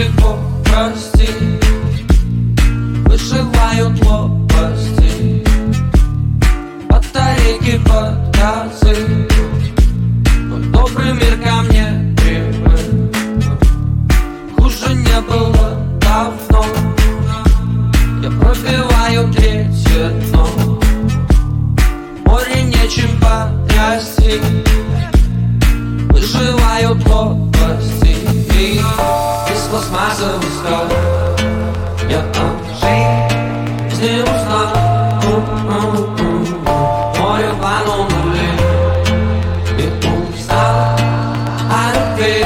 пекло, прости, вышивают лопасти, батарейки под газы. Твой добрый мир ко мне привык, хуже не было давно. Я пробиваю третье дно, море нечем потрясти, выживают лопасти. Из пластмассы ускал я о жизни узнал. Море планули и устал от любви.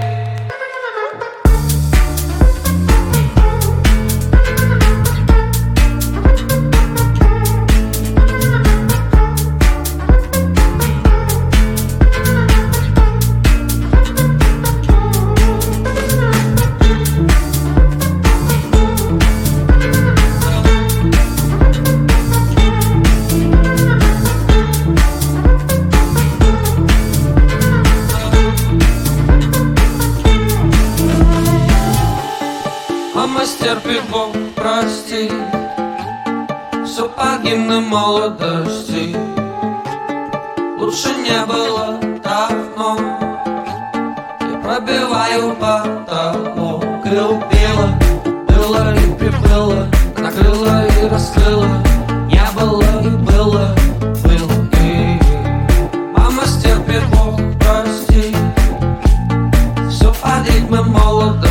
Мастер пекло, прости, все погибно молодости, лучше не было давно. Я пробиваю потолок и убила, было и приплыла, накрыла и раскрыла, не было и было, было и. Мастер пекло, прости, все погибно молодости.